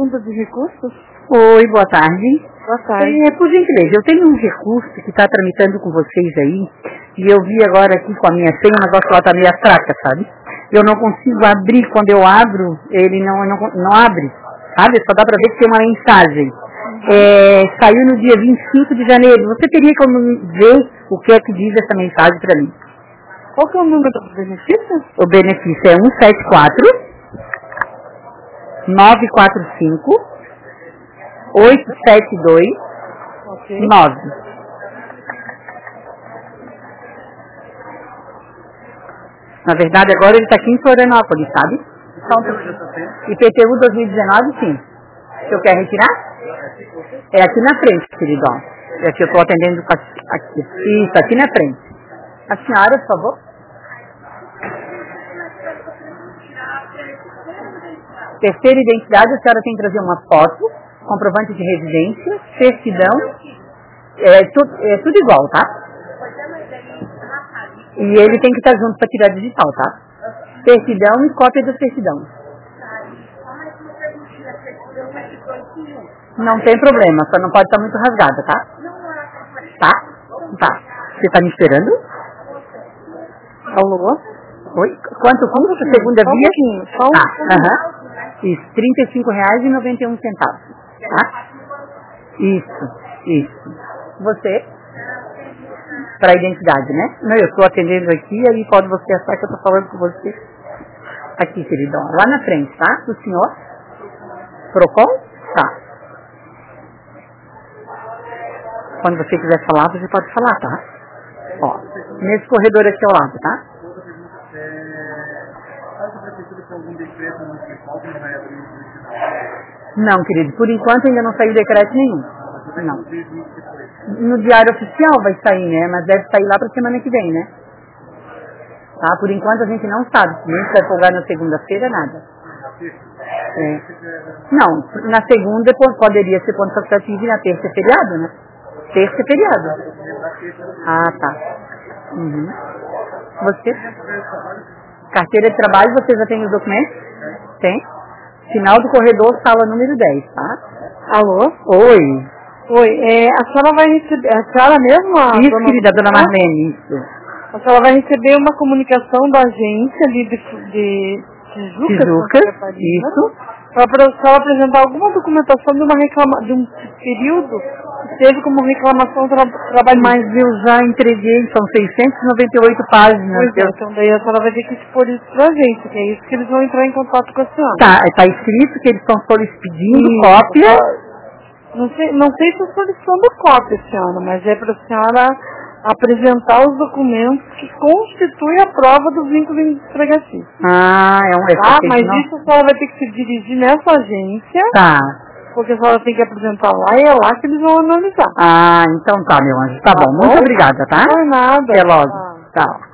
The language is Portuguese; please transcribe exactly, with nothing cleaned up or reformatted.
assunto de recursos? Oi, boa tarde. Boa tarde. É, por gentileza, eu tenho um recurso que está tramitando com vocês aí, e eu vi agora aqui com a minha senha, o negócio lá está meio fraca, sabe? Eu não consigo abrir, quando eu abro, ele não, não, não abre, sabe? Só dá para ver que tem uma mensagem. É, saiu no dia vinte e cinco de janeiro. Você teria como ver o que é que diz essa mensagem para mim? Qual que é o número do benefício? O benefício é um sete quatro, nove quatro cinco, oito sete dois, Ok. nove. Na verdade, agora ele está aqui em Florianópolis, sabe? Só um pouquinho. I P T U dois mil e dezenove, sim. O senhor quer retirar? É aqui na frente, querido. Ó. É que eu estou atendendo aqui. Isso, aqui na frente. A senhora, por favor. Terceira identidade, a senhora tem que trazer uma foto, comprovante de residência, certidão, é, tu, é tudo igual, tá? E ele tem que estar junto para tirar digital, tá? Certidão e cópia da certidão. Não tem problema, só não pode estar muito rasgada, tá? Tá? Tá. Você está me esperando? Alô? Oi? Quanto custa a segunda Só um via? pouquinho, só um Tá, pouquinho. aham. Isso, trinta e cinco reais e noventa e um centavos, tá? Isso, isso. Você? Para identidade, né? Não, eu estou atendendo aqui, aí pode você achar que eu estou falando com você. Aqui, queridão, lá na frente, tá? O senhor? Procon? Tá. Quando você quiser falar, você pode falar, tá? Ó, nesse corredor aqui ao lado, tá? Não, querido, por enquanto ainda não saiu decreto nenhum. Não. No diário oficial vai sair, né? Mas deve sair lá pra semana que vem, né? Tá? Por enquanto a gente não sabe. Nem se vai folgar na segunda-feira, nada. É. Não, na segunda poderia ser ponto facultativo e na terça é feriado, né? Terça é feriado. Ah, tá. Uhum. Você? Carteira de trabalho, você já tem os documentos? Tem? Final do corredor, sala número dez, tá? Alô? Oi. Oi, é, a senhora vai receber, a senhora mesmo? A Isso, dona querida, dona Marlene, isso. A senhora vai receber uma comunicação da agência ali de, de Tijuca, Tijuca, Santa Catarina, isso. para a senhora apresentar alguma documentação de, uma reclama, de um período que teve como reclamação tra, trabalho. Mas eu já entreguei, são seiscentas e noventa e oito páginas. Pois é, eu... então daí a senhora vai ter que expor isso para a agência, que é isso que eles vão entrar em contato com a senhora. Tá, tá escrito que eles estão solicitando Isso, cópia. Não sei, não sei se é solicitando cópia, senhora, mas é para a senhora apresentar os documentos que constituem a prova do vínculo empregatício. Ah, é um... Tá, mas não... isso a senhora vai ter que se dirigir nessa agência. Tá. Porque a senhora tem que apresentar lá e é lá que eles vão analisar. Ah, então tá, meu anjo. Tá, Tá bom. bom? Muito obrigada, tá? Não é nada. Até logo. Tá. Tchau.